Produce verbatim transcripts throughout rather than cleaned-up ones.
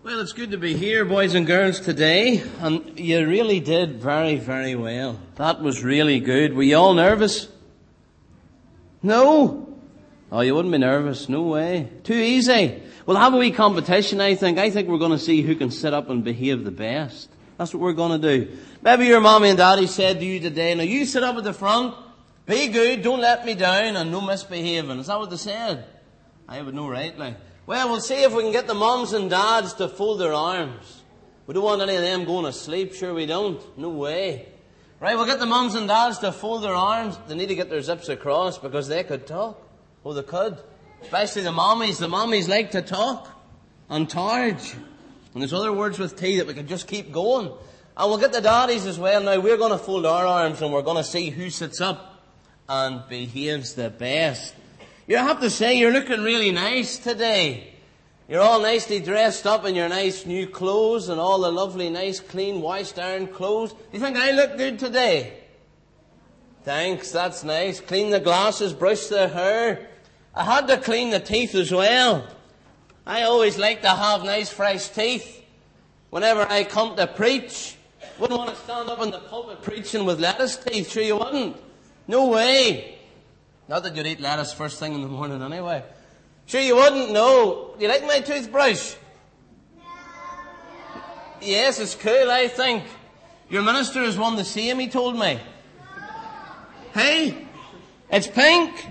Well, it's good to be here, boys and girls, today. And you really did very, very well. That was really good. Were you all nervous? No? Oh, you wouldn't be nervous. No way. Too easy. We'll have a wee competition, I think. I think we're going to see who can sit up and behave the best. That's what we're going to do. Maybe your mommy and daddy said to you today, now you sit up at the front, be good, don't let me down, and no misbehaving. Is that what they said? I would know right now. Well, we'll see if we can get the mums and dads to fold their arms. We don't want any of them going to sleep. Sure we don't. No way. Right, we'll get the mums and dads to fold their arms. They need to get their zips across because they could talk. Oh, they could. Especially the mommies. The mommies like to talk. And targe. And there's other words with T that we could just keep going. And we'll get the daddies as well. Now, we're going to fold our arms and we're going to see who sits up and behaves the best. You have to say you're looking really nice today. You're all nicely dressed up in your nice new clothes and all the lovely, nice, clean, washed iron clothes. Do you think I look good today? Thanks, that's nice. Clean the glasses, brush the hair. I had to clean the teeth as well. I always like to have nice, fresh teeth. Whenever I come to preach, wouldn't want to stand up in the pulpit preaching with lettuce teeth. Sure you wouldn't. No way. Not that you'd eat lettuce first thing in the morning anyway. Sure you wouldn't, no. Do you like my toothbrush? No. Yes, it's cool, I think. Your minister has won the same, he told me. Hey, it's pink.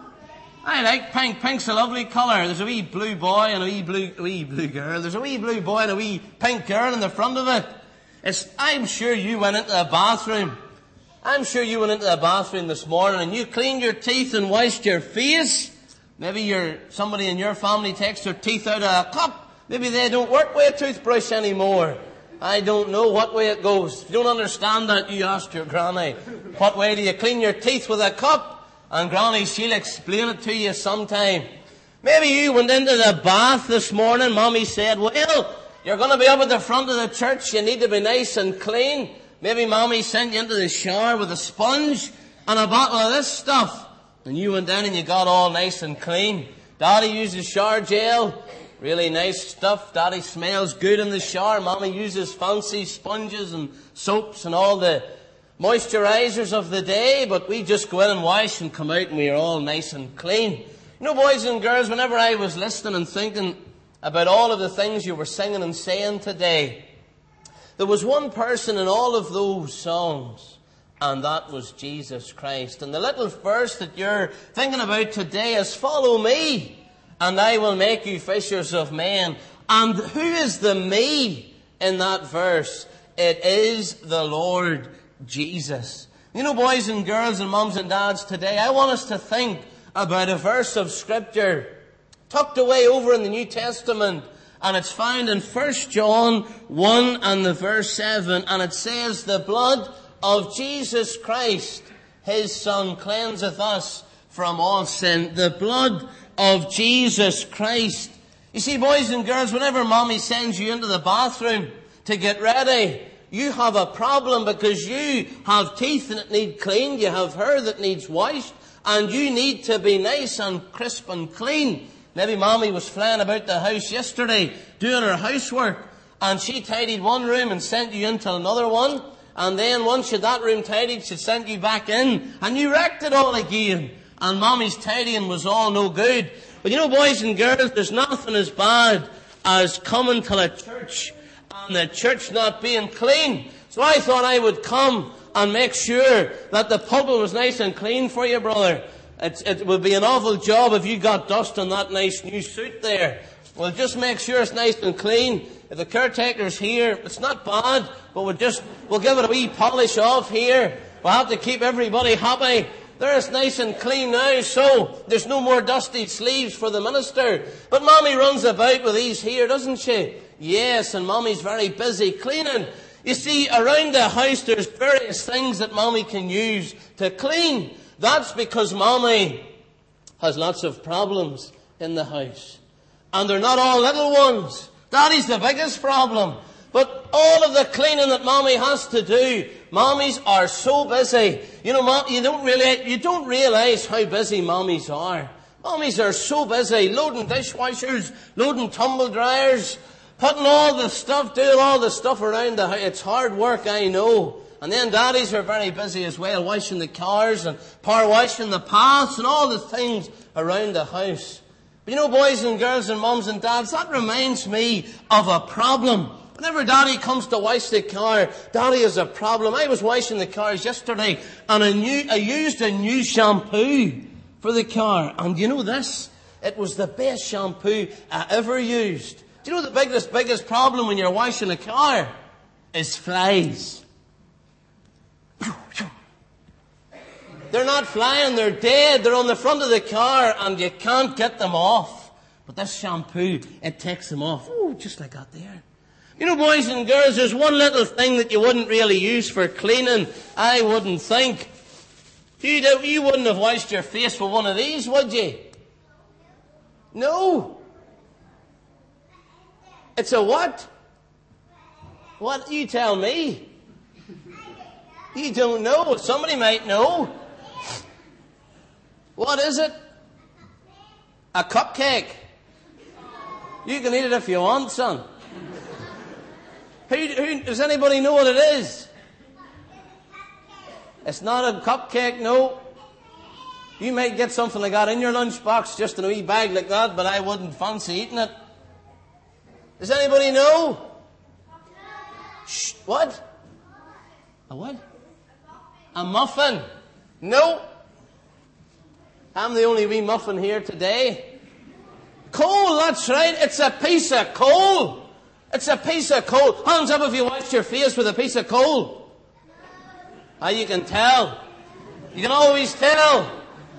I like pink. Pink's a lovely colour. There's a wee blue boy and a wee blue, wee blue girl. There's a wee blue boy and a wee pink girl in the front of it. It's, I'm sure you went into the bathroom. I'm sure you went into the bathroom this morning and you cleaned your teeth and washed your face. Maybe you're, somebody in your family takes their teeth out of a cup. Maybe they don't work with a toothbrush anymore. I don't know what way it goes. If you don't understand that, you ask your granny. What way do you clean your teeth with a cup? And granny, she'll explain it to you sometime. Maybe you went into the bath this morning. Mommy said, well, you're going to be up at the front of the church. You need to be nice and clean. Maybe mommy sent you into the shower with a sponge and a bottle of this stuff. And you went down and you got all nice and clean. Daddy uses shower gel. Really nice stuff. Daddy smells good in the shower. Mommy uses fancy sponges and soaps and all the moisturizers of the day. But we just go in and wash and come out and we are all nice and clean. You know, boys and girls, whenever I was listening and thinking about all of the things you were singing and saying today, there was one person in all of those songs, and that was Jesus Christ. And the little verse that you're thinking about today is, follow me, and I will make you fishers of men. And who is the me in that verse? It is the Lord Jesus. You know, boys and girls and mums and dads, today I want us to think about a verse of Scripture tucked away over in the New Testament. And it's found in First John one and the verse seven. And it says, the blood of Jesus Christ, his Son, cleanseth us from all sin. The blood of Jesus Christ. You see, boys and girls, whenever mommy sends you into the bathroom to get ready, you have a problem because you have teeth that need cleaned, you have hair that needs washed, and you need to be nice and crisp and clean. Maybe mommy was flying about the house yesterday doing her housework and she tidied one room and sent you into another one. And then once you had that room tidied, she sent you back in and you wrecked it all again. And mommy's tidying was all no good. But you know, boys and girls, there's nothing as bad as coming to a church and the church not being clean. So I thought I would come and make sure that the pulpit was nice and clean for you, brother. It's, it would be an awful job if you got dust on that nice new suit there. We'll just make sure it's nice and clean. If the caretaker's here, it's not bad, but we'll just, we'll give it a wee polish off here. We'll have to keep everybody happy. There it's nice and clean now, so there's no more dusty sleeves for the minister. But mommy runs about with these here, doesn't she? Yes, and mommy's very busy cleaning. You see, around the house there's various things that mommy can use to clean. That's because mommy has lots of problems in the house. And they're not all little ones. Daddy's the biggest problem. But all of the cleaning that mommy has to do, mommies are so busy. You know, mom, you don't really, you don't realize how busy mommies are. Mommies are so busy, loading dishwashers, loading tumble dryers, Putting all the stuff, doing all the stuff around the house. It's hard work, I know. And then daddies are very busy as well, washing the cars and power washing the paths and all the things around the house. But you know, boys and girls and mums and dads, that reminds me of a problem. Whenever daddy comes to wash the car, daddy has a problem. I was washing the cars yesterday and I, knew, I used a new shampoo for the car. And you know this? It was the best shampoo I ever used. Do you know the biggest, biggest problem when you're washing a car? Is flies. They're not flying, they're dead. They're on the front of the car and you can't get them off. But this shampoo, it takes them off. Oh, just like that there. You know, boys and girls, there's one little thing that you wouldn't really use for cleaning, I wouldn't think. You, do, you wouldn't have washed your face with one of these, would you? No. It's a what? What? You tell me. You don't know. Somebody might know. What is it? A cupcake. You can eat it if you want, son. Who, who, does anybody know what it is? It's not a cupcake, no. You might get something like that in your lunchbox, just in a wee bag like that, but I wouldn't fancy eating it. Does anybody know? Shh, what? A what? A muffin. No. I'm the only wee muffin here today. Coal, that's right. It's a piece of coal. It's a piece of coal. Hands up if you washed your face with a piece of coal. Ah, you can tell. You can always tell.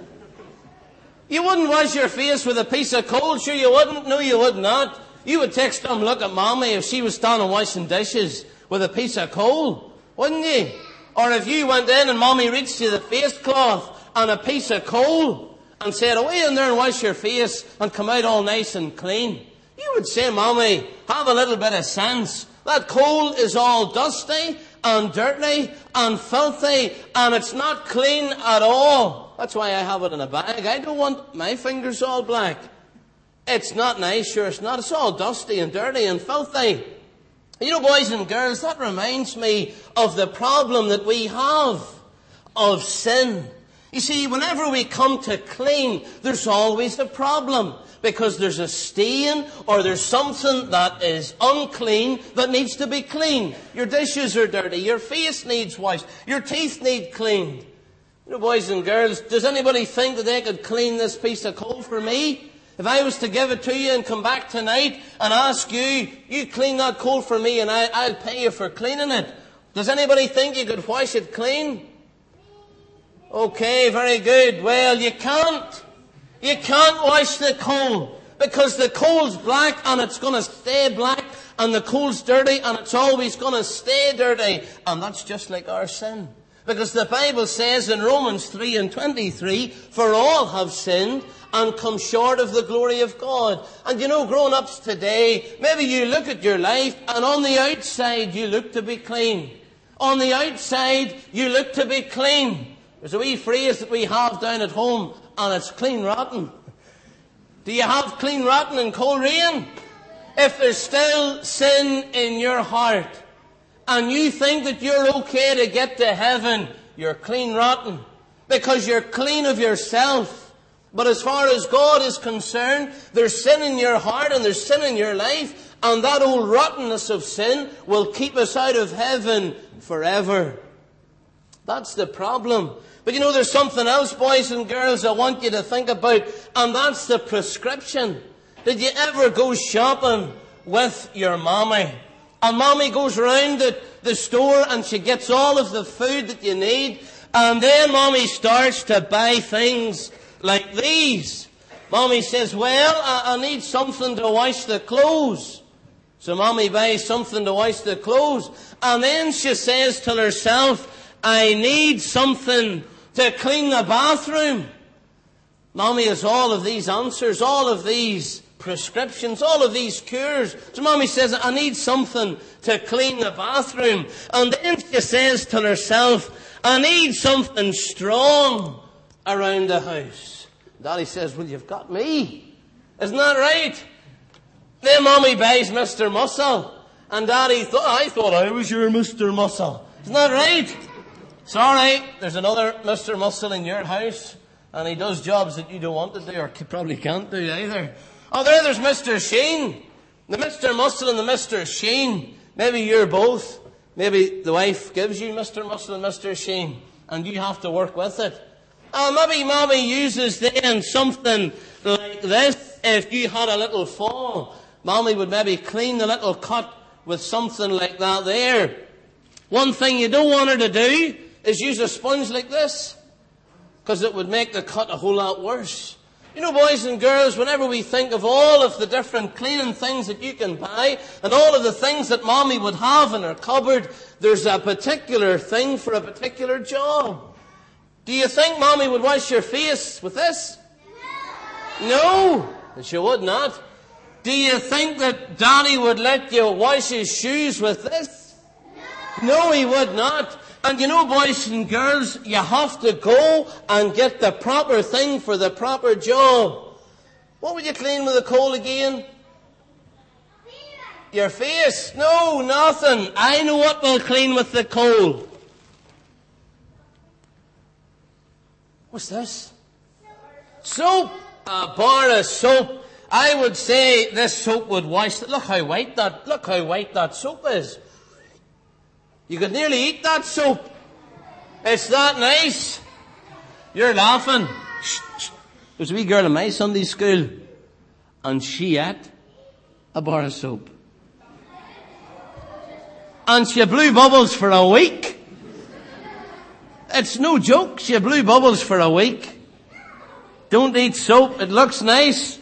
You wouldn't wash your face with a piece of coal. Sure you wouldn't. No, you would not. You would take some look at Mommy if she was standing washing dishes with a piece of coal. Wouldn't you? Or if you went in and Mommy reached you the face cloth and a piece of coal and said, away in there and wash your face and come out all nice and clean. You would say, Mommy, have a little bit of sense. That coal is all dusty and dirty and filthy and it's not clean at all. That's why I have it in a bag. I don't want my fingers all black. It's not nice, sure it's not. It's all dusty and dirty and filthy. You know, boys and girls, that reminds me of the problem that we have of sin. You see, whenever we come to clean, there's always a problem. Because there's a stain or there's something that is unclean that needs to be cleaned. Your dishes are dirty. Your face needs washed. Your teeth need cleaned. You know, boys and girls, does anybody think that they could clean this piece of coal for me? If I was to give it to you and come back tonight and ask you, you clean that coal for me and I, I'll pay you for cleaning it. Does anybody think you could wash it clean? Okay, very good. Well, you can't. You can't wash the coal because the coal's black and it's going to stay black and the coal's dirty and it's always going to stay dirty. And that's just like our sin. Because the Bible says in Romans three and twenty-three, for all have sinned and come short of the glory of God. And you know, grown-ups today, maybe you look at your life and on the outside you look to be clean. On the outside you look to be clean. There's a wee phrase that we have down at home and it's clean rotten. Do you have clean rotten in Coleraine? If there's still sin in your heart and you think that you're okay to get to heaven, you're clean rotten because you're clean of yourself. But as far as God is concerned, there's sin in your heart and there's sin in your life, and that old rottenness of sin will keep us out of heaven forever. That's the problem. But you know, there's something else, boys and girls, I want you to think about, and that's the prescription. Did you ever go shopping with your mommy? And mommy goes round the, the store and she gets all of the food that you need, and then mommy starts to buy things like these. Mommy says, well, I, I need something to wash the clothes. So mommy buys something to wash the clothes, and then she says to herself, I need something to clean the bathroom. Mommy has all of these answers, all of these prescriptions, all of these cures. So mommy says, I need something to clean the bathroom. And then she says to herself, I need something strong around the house. Daddy says, well, you've got me. Isn't that right? Then Mommy buys Mister Muscle. And Daddy thought, I thought I was your Mister Muscle. Isn't that right? Sorry, there's another Mister Muscle in your house. And he does jobs that you don't want to do, or probably can't do either. Oh, there, there's Mister Sheen. The Mister Muscle and the Mister Sheen. Maybe you're both. Maybe the wife gives you Mister Muscle and Mister Sheen, and you have to work with it. Oh, maybe Mommy uses then something like this. If you had a little fall, Mommy would maybe clean the little cut with something like that there. One thing you don't want her to do is use a sponge like this, because it would make the cut a whole lot worse. You know, boys and girls, whenever we think of all of the different cleaning things that you can buy and all of the things that Mommy would have in her cupboard, there's a particular thing for a particular job. Do you think Mommy would wash your face with this? No, she would not. Do you think that Daddy would let you wash his shoes with this? No, he would not. And you know, boys and girls, you have to go and get the proper thing for the proper job. What would you clean with a coal again? Your face? No, nothing. I know what we'll clean with the coal. What's this? Soap. A bar of soap. I would say this soap would wash. Look how white that. Look how white that soap is. You could nearly eat that soap. It's that nice. You're laughing. Shh, shh. There's a wee girl in my Sunday school, and she ate a bar of soap. And she blew bubbles for a week. It's no joke. She blew bubbles for a week. Don't eat soap. It looks nice.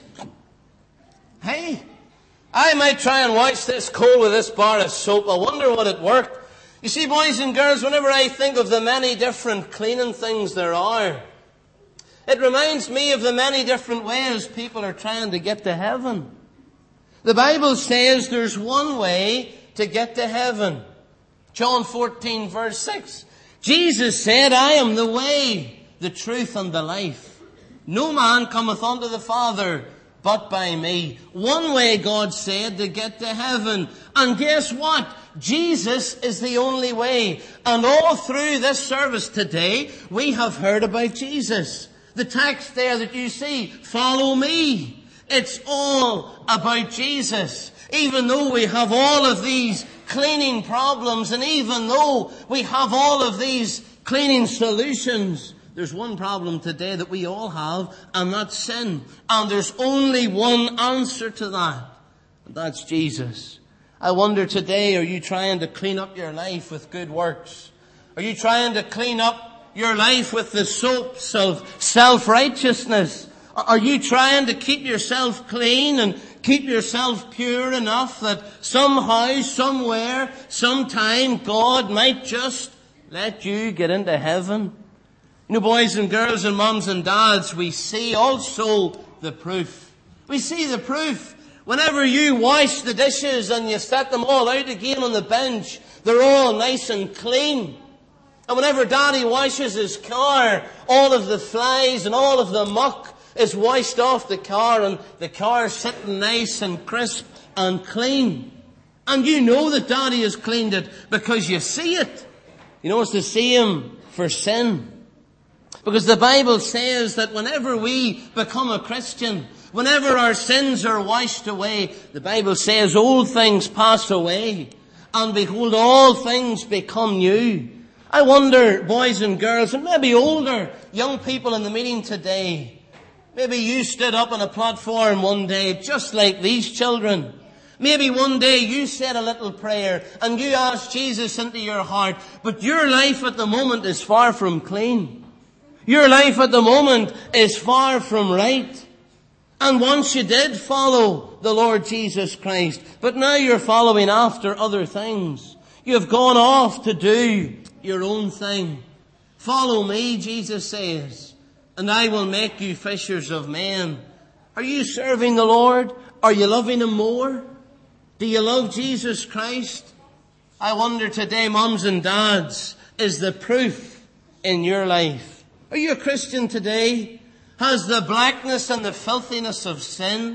Hey, I might try and wash this coal with this bar of soap. I wonder what it worked. You see, boys and girls, whenever I think of the many different cleaning things there are, it reminds me of the many different ways people are trying to get to heaven. The Bible says there's one way to get to heaven. John fourteen verse six. Jesus said, I am the way, the truth, and the life. No man cometh unto the Father but by me. One way, God said, to get to heaven. And guess what? Jesus is the only way. And all through this service today, we have heard about Jesus. The text there that you see, follow me. It's all about Jesus. Even though we have all of these cleaning problems, and even though we have all of these cleaning solutions, there's one problem today that we all have, and that's sin. And there's only one answer to that, and that's Jesus. I wonder today, are you trying to clean up your life with good works? Are you trying to clean up your life with the soaps of self-righteousness? Are you trying to keep yourself clean and keep yourself pure enough that somehow, somewhere, sometime, God might just let you get into heaven? You know, boys and girls and mums and dads, we see also the proof. We see the proof. Whenever you wash the dishes and you set them all out again on the bench, they're all nice and clean. And whenever Daddy washes his car, all of the flies and all of the muck is washed off the car, and the car's sitting nice and crisp and clean. And you know that Daddy has cleaned it because you see it. You know, it's the same for sin. Because the Bible says that whenever we become a Christian, whenever our sins are washed away, the Bible says old things pass away, and behold, all things become new. I wonder, boys and girls, and maybe older young people in the meeting today, maybe you stood up on a platform one day just like these children. Maybe one day you said a little prayer and you asked Jesus into your heart, but your life at the moment is far from clean. Your life at the moment is far from right. And once you did follow the Lord Jesus Christ, but now you're following after other things. You've gone off to do your own thing. Follow me, Jesus says, and I will make you fishers of men. Are you serving the Lord? Are you loving Him more? Do you love Jesus Christ? I wonder today, mums and dads, is the proof in your life? Are you a Christian today? Has the blackness and the filthiness of sin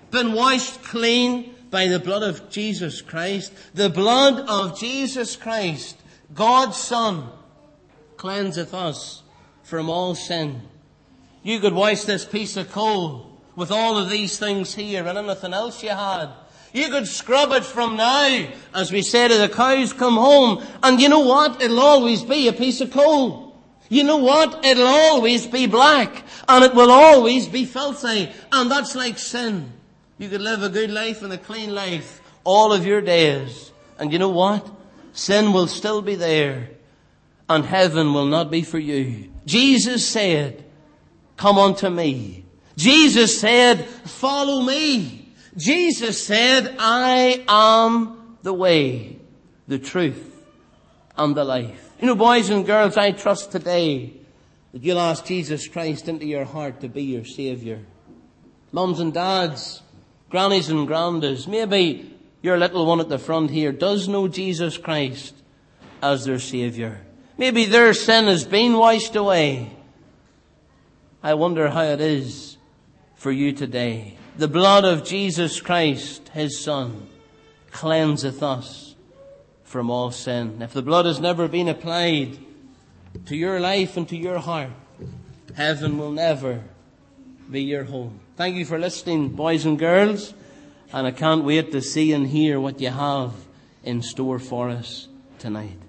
been washed clean by the blood of Jesus Christ. The blood of Jesus Christ, God's Son, cleanseth us from all sin. You could wash this piece of coal with all of these things here and anything else you had. You could scrub it from now, as we say to the cows, come home. And you know what? It'll always be a piece of coal. You know what? It'll always be black. And it will always be filthy. And that's like sin. You could live a good life and a clean life all of your days. And you know what? Sin will still be there. And heaven will not be for you. Jesus said, come unto me. Jesus said, follow me. Jesus said, I am the way, the truth, and the life. You know, boys and girls, I trust today that you'll ask Jesus Christ into your heart to be your Saviour. Mums and dads, grannies and grandas, maybe your little one at the front here does know Jesus Christ as their Saviour. Maybe their sin has been washed away. I wonder how it is for you today. The blood of Jesus Christ, His Son, cleanseth us from all sin. If the blood has never been applied to your life and to your heart, heaven will never be your home. Thank you for listening, boys and girls, and I can't wait to see and hear what you have in store for us tonight.